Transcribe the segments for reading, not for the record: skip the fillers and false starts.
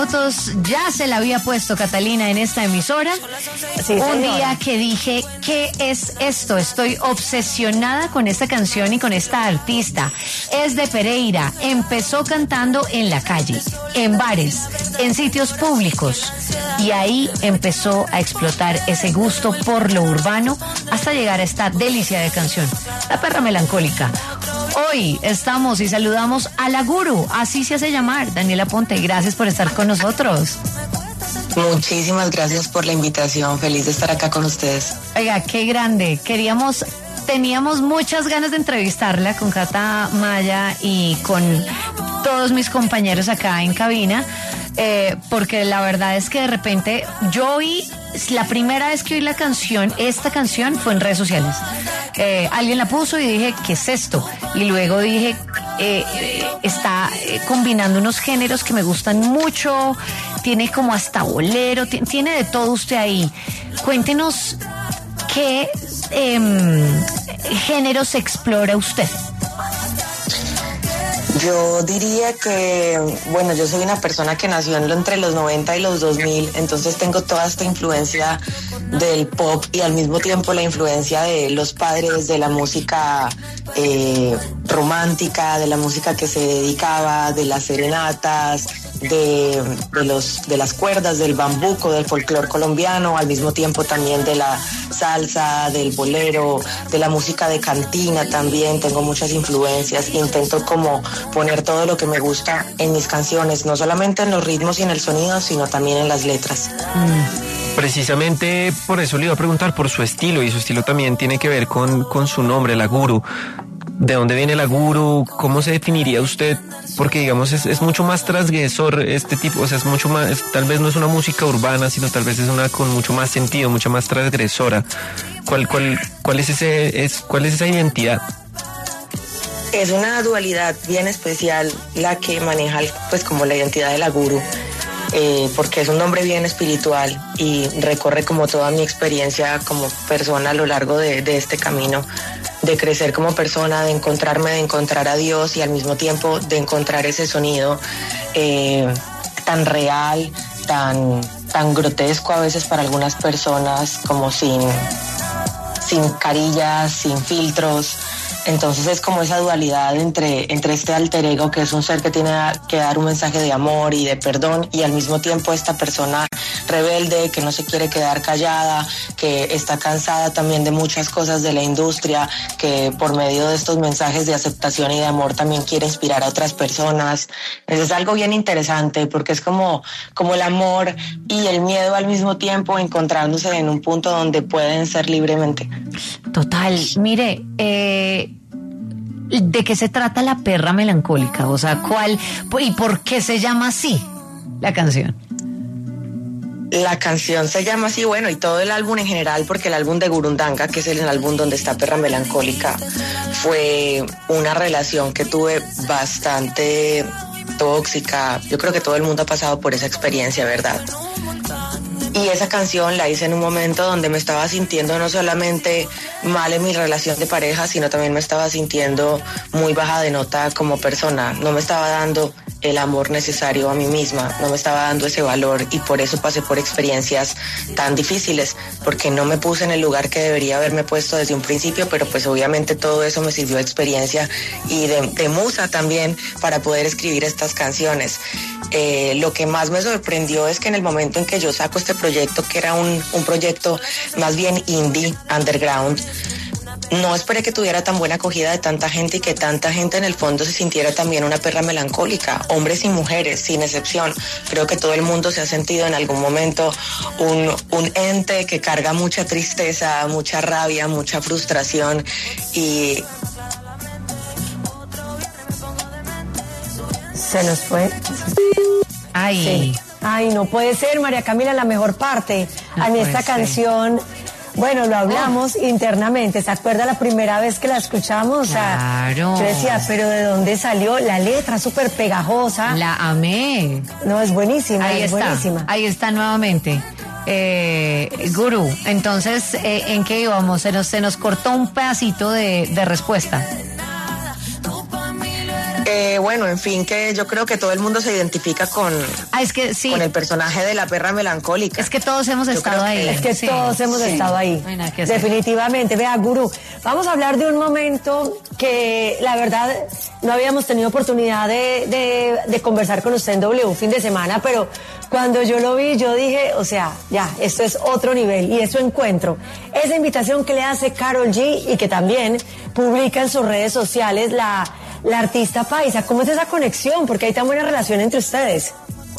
Ya se la había puesto Catalina en esta emisora. Sí, un día que dije, ¿qué es esto? Estoy obsesionada con esta canción y con esta artista. Es de Pereira. Empezó cantando en la calle, en bares, en sitios públicos. Y ahí empezó a explotar ese gusto por lo urbano hasta llegar a esta delicia de canción, La Perra Melancólica. Hoy estamos y saludamos a la gurú, así se hace llamar, Daniela Ponte. Gracias por estar con nosotros. Muchísimas gracias por la invitación, feliz de estar acá con ustedes. Oiga, qué grande, teníamos muchas ganas de entrevistarla con Cata Maya y con todos mis compañeros acá en cabina, porque la verdad es que de repente yo oí, la primera vez que oí esta canción fue en redes sociales. Alguien la puso y dije, ¿qué es esto? Y luego dije, está combinando unos géneros que me gustan mucho, tiene como hasta bolero, tiene de todo usted ahí. Cuéntenos qué géneros explora usted. Yo diría que, bueno, yo soy una persona que nació entre los 90 y los 2000, entonces tengo toda esta influencia del pop y al mismo tiempo la influencia de los padres, de la música romántica, de la música que se dedicaba, de las serenatas, de las cuerdas, del bambuco, del folclore colombiano, al mismo tiempo también de la salsa, del bolero, de la música de cantina también. Tengo muchas influencias, intento como poner todo lo que me gusta en mis canciones, no solamente en los ritmos y en el sonido, sino también en las letras. Precisamente por eso le iba a preguntar por su estilo, y su estilo también tiene que ver con su nombre, la gurú. ¿De dónde viene la gurú? ¿Cómo se definiría usted? Porque digamos es mucho más transgresor este tipo, o sea, es mucho más, tal vez no es una música urbana, sino tal vez es una con mucho más sentido, mucha más transgresora. ¿Cuál es esa identidad? Es una dualidad bien especial la que maneja pues como la identidad de la gurú. Porque es un nombre bien espiritual y recorre como toda mi experiencia como persona a lo largo de este camino, de crecer como persona, de encontrar a Dios y al mismo tiempo de encontrar ese sonido tan real, tan grotesco a veces para algunas personas, como sin carillas, sin filtros. Entonces es como esa dualidad entre este alter ego, que es un ser que tiene que dar un mensaje de amor y de perdón, y al mismo tiempo esta persona rebelde que no se quiere quedar callada, que está cansada también de muchas cosas de la industria, que por medio de estos mensajes de aceptación y de amor también quiere inspirar a otras personas. Es algo bien interesante porque es como el amor y el miedo al mismo tiempo encontrándose en un punto donde pueden ser libremente. Total, mire, ¿de qué se trata La Perra Melancólica? O sea, ¿cuál y por qué se llama así la canción? La canción se llama así, bueno, y todo el álbum en general, porque el álbum de Gurundanga, que es el álbum donde está Perra Melancólica, fue una relación que tuve bastante tóxica. Yo creo que todo el mundo ha pasado por esa experiencia, ¿verdad? Y esa canción la hice en un momento donde me estaba sintiendo no solamente mal en mi relación de pareja, sino también me estaba sintiendo muy baja de nota como persona. No me estaba dando el amor necesario a mí misma, no me estaba dando ese valor, y por eso pasé por experiencias tan difíciles, porque no me puse en el lugar que debería haberme puesto desde un principio, pero pues obviamente todo eso me sirvió de experiencia y de musa también para poder escribir estas canciones. Lo que más me sorprendió es que en el momento en que yo saco este proyecto, que era un proyecto más bien indie, underground, no esperé que tuviera tan buena acogida de tanta gente y que tanta gente en el fondo se sintiera también una perra melancólica, hombres y mujeres, sin excepción. Creo que todo el mundo se ha sentido en algún momento un ente que carga mucha tristeza, mucha rabia, mucha frustración y... Se nos fue. Ay. Sí. Ay, no puede ser, María Camila, la mejor parte. No en esta puede ser. canción, bueno, lo hablamos internamente. ¿Se acuerda la primera vez que la escuchamos? Claro. O sea, yo decía, pero ¿de dónde salió? La letra súper pegajosa. La amé. No, es buenísima, Ahí es está, buenísima. ahí está nuevamente. Gurú, entonces, ¿en qué íbamos? Se nos cortó un pedacito de respuesta. Bueno, en fin, que yo creo que todo el mundo se identifica con, es que sí, con el personaje de la perra melancólica. es que todos hemos estado ahí. Es que Sí, todos hemos sí. estado ahí. No hay nada que hacer. Definitivamente. Vea, Gurú, vamos a hablar de un momento que la verdad no habíamos tenido oportunidad de conversar con usted en W fin de semana, pero cuando yo lo vi, yo dije, o sea, ya, esto es otro nivel y es su encuentro. Esa invitación que le hace Karol G y que también publica en sus redes sociales la artista paisa. ¿Cómo es esa conexión? Porque hay tan buena relación entre ustedes.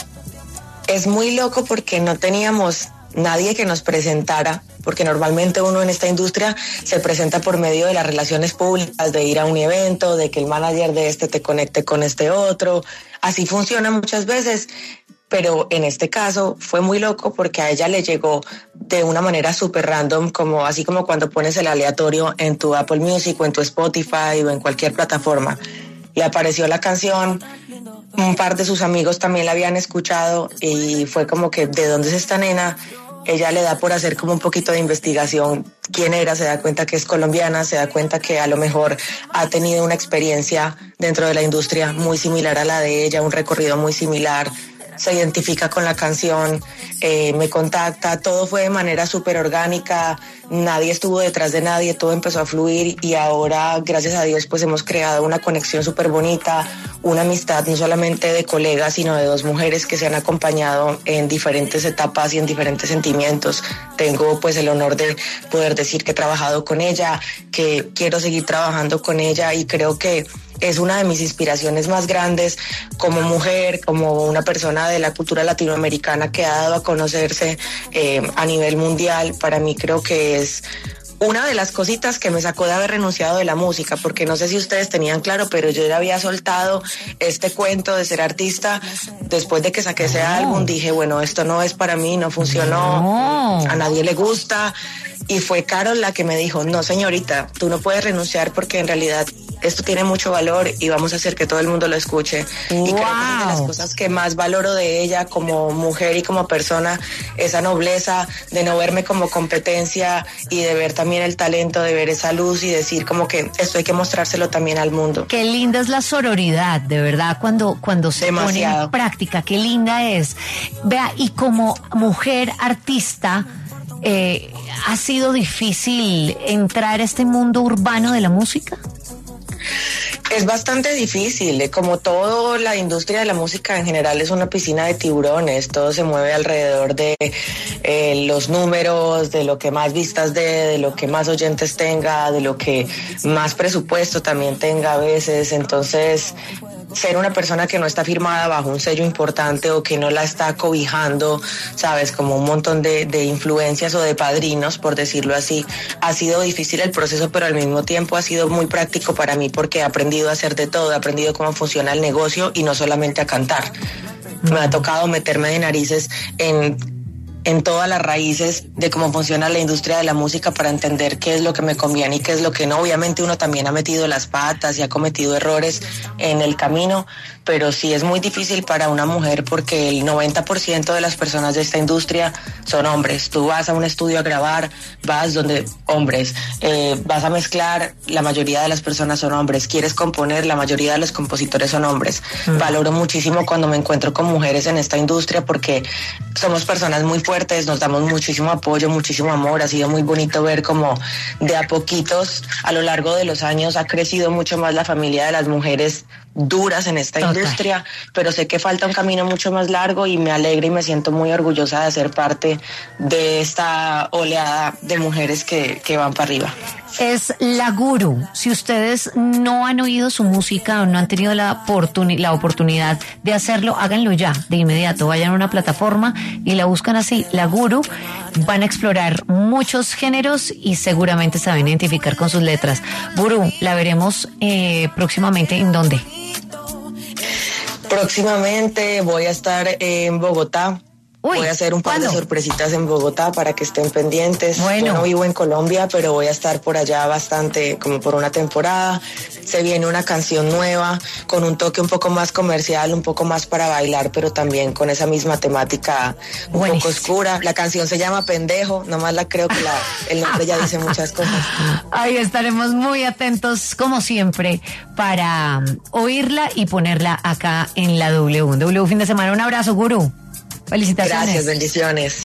Es muy loco porque no teníamos nadie que nos presentara, porque normalmente uno en esta industria se presenta por medio de las relaciones públicas, de ir a un evento, de que el manager de este te conecte con este otro. Así funciona muchas veces, pero en este caso fue muy loco porque a ella le llegó de una manera súper random, como así como cuando pones el aleatorio en tu Apple Music o en tu Spotify o en cualquier plataforma. Le apareció la canción, un par de sus amigos también la habían escuchado y fue como que, ¿de dónde es esta nena? Ella le da por hacer como un poquito de investigación quién era, se da cuenta que es colombiana, se da cuenta que a lo mejor ha tenido una experiencia dentro de la industria muy similar a la de ella, un recorrido muy similar, se identifica con la canción, me contacta, todo fue de manera súper orgánica, nadie estuvo detrás de nadie, todo empezó a fluir y ahora, gracias a Dios, pues hemos creado una conexión súper bonita, una amistad no solamente de colegas, sino de dos mujeres que se han acompañado en diferentes etapas y en diferentes sentimientos. Tengo pues el honor de poder decir que he trabajado con ella, que quiero seguir trabajando con ella y creo que es una de mis inspiraciones más grandes como mujer, como una persona de la cultura latinoamericana que ha dado a conocerse a nivel mundial. Para mí creo que es una de las cositas que me sacó de haber renunciado de la música, porque no sé si ustedes tenían claro, pero yo ya había soltado este cuento de ser artista. Después de que saqué ese álbum, dije, bueno, esto no es para mí, no funcionó, a nadie le gusta. Y fue Karol la que me dijo, no señorita, tú no puedes renunciar porque en realidad esto tiene mucho valor y vamos a hacer que todo el mundo lo escuche. Wow. Y creo que una de las cosas que más valoro de ella como mujer y como persona, esa nobleza de no verme como competencia y de ver también el talento, de ver esa luz y decir como que esto hay que mostrárselo también al mundo. Qué linda es la sororidad, de verdad, cuando se Demasiado. pone en práctica, qué linda es. Vea, y como mujer artista, ¿ha sido difícil entrar a este mundo urbano de la música? Es bastante difícil, como toda la industria de la música en general es una piscina de tiburones, todo se mueve alrededor de los números, de lo que más vistas de lo que más oyentes tenga, de lo que más presupuesto también tenga a veces, entonces ser una persona que no está firmada bajo un sello importante o que no la está cobijando, sabes, como un montón de influencias o de padrinos, por decirlo así, ha sido difícil el proceso, pero al mismo tiempo ha sido muy práctico para mí porque he aprendido a hacer de todo, he aprendido cómo funciona el negocio y no solamente a cantar. Me ha tocado meterme de narices en todas las raíces de cómo funciona la industria de la música para entender qué es lo que me conviene y qué es lo que no. Obviamente uno también ha metido las patas y ha cometido errores en el camino, pero sí es muy difícil para una mujer porque el 90% de las personas de esta industria son hombres. Tú vas a un estudio a grabar, vas donde hombres, vas a mezclar, la mayoría de las personas son hombres, quieres componer, la mayoría de los compositores son hombres. Valoro muchísimo cuando me encuentro con mujeres en esta industria porque somos personas muy fuertes, nos damos muchísimo apoyo, muchísimo amor. Ha sido muy bonito ver cómo de a poquitos a lo largo de los años ha crecido mucho más la familia de las mujeres duras en esta industria, pero sé que falta un camino mucho más largo y me alegra y me siento muy orgullosa de ser parte de esta oleada de mujeres que van para arriba. Es la Guru. Si ustedes no han oído su música o no han tenido la oportunidad de hacerlo, háganlo ya, de inmediato. Vayan a una plataforma y la buscan así, la Guru. Van a explorar muchos géneros y seguramente se van a identificar con sus letras. Guru, la veremos próximamente. ¿En dónde? Próximamente voy a estar en Bogotá Uy, voy a hacer un par de sorpresitas en Bogotá para que estén pendientes. Bueno. Yo no vivo en Colombia, pero voy a estar por allá bastante, como por una temporada. Se viene una canción nueva, con un toque un poco más comercial, un poco más para bailar, pero también con esa misma temática un poco oscura. La canción se llama Pendejo, nomás la creo que el nombre ya dice muchas cosas. Ahí estaremos muy atentos, como siempre, para oírla y ponerla acá en la W. W Fin de Semana. Un abrazo, Gurú. Felicitaciones. Gracias, bendiciones.